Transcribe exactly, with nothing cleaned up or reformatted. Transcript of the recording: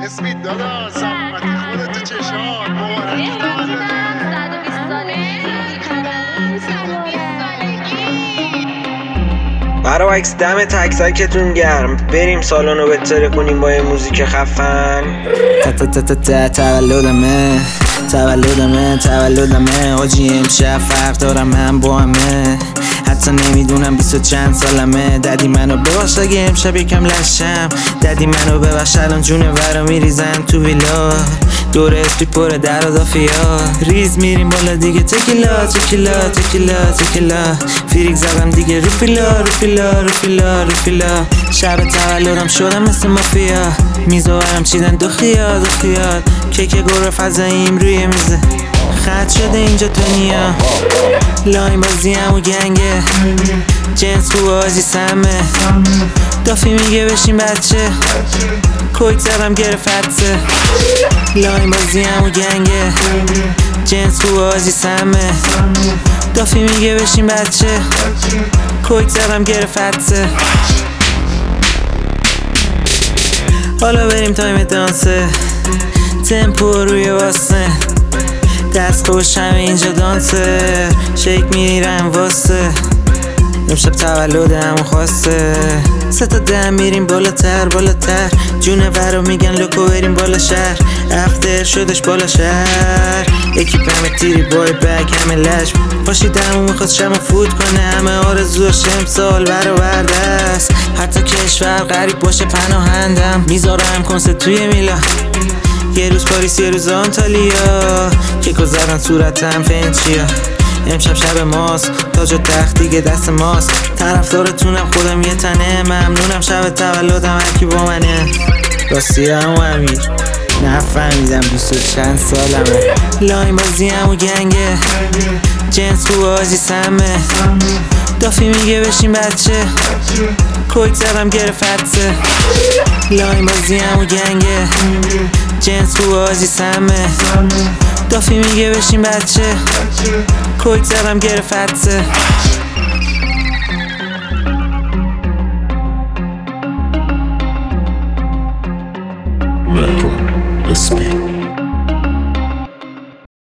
اسمیت داداش سلامتی خودت چشات مبارک صد و بیست سالگی. برای عکس دم تک تکتون گرم، بریم سالن رو بهتره کنیم با یه موزیک خفن. تا تا تا تا تا تولدمه تولدمه تولدمه آجی امشب فرق دارم من با همه، حتی نمیدونم بیست و چند سالمه. ددی منو ببخش اگه امشب یکم لشم، ددی منو ببخش الان جونه ورا میریزن تو ویلا، دور اسپی پره در و دافیا، ریز میریم بالا دیگه تکیلا تکیلا تکیلا تکیلا، فیریک زدم دیگه رو فیلا رو فیلا رو فیلا رو فیلا. شب تولدم شدم مثل مافیا، میزوارم چیدن دو خیال دو خیال، کیک گروه فضاییم روی میزه، خط شده اینجا دنیا، لاین بازی همو گنگه، جنس خوب آجی سمه، دافی میگه بشین بچه، کویت زدم گرفتسه، لاین بازی همو گنگه، جنس خوب آجی سمه، دافی میگه بشین بچه، کویت زدم گرفتسه. حالا بریم تایم دانسه، تمپو روی واسه، دست خوش همه اینجا دانسه، شیک میرم واسه، امشب تولد همو خواسته، سه تا دم میریم بالاتر بالاتر، جونه برو میگن لوکو بریم بالا شهر، افتر شدش بالا شهر، یکی پمه تیری بای بگ همه لش، پاشید همو میخواست شما فوت کنه، همه آرزوش امسال برآورده است، حتی کشور غریب باشه پناهندم، میذارم کنسرت توی میلا، یه روز پاریس یه روز آنتالیا، کیکو زدن صورتم فنچیا، امشب شب ماست، تاج و تخت دیگه دست ماست، طرفدارتونم خودم یه تنه، ممنونم شب تولدم هرکی با منه، راستی همو امیر نفهمیدم بیست و چند سالمه، لاین بازی همو گنگه، جنس خوب آجی سمه، دافی میگه بشین بچه، کویت زدم گرفتسه، لاین بازی همو گنگه، جنس خوب آجی سمه، دافی میگه بشین بچه، کویت زدم گرفتسه.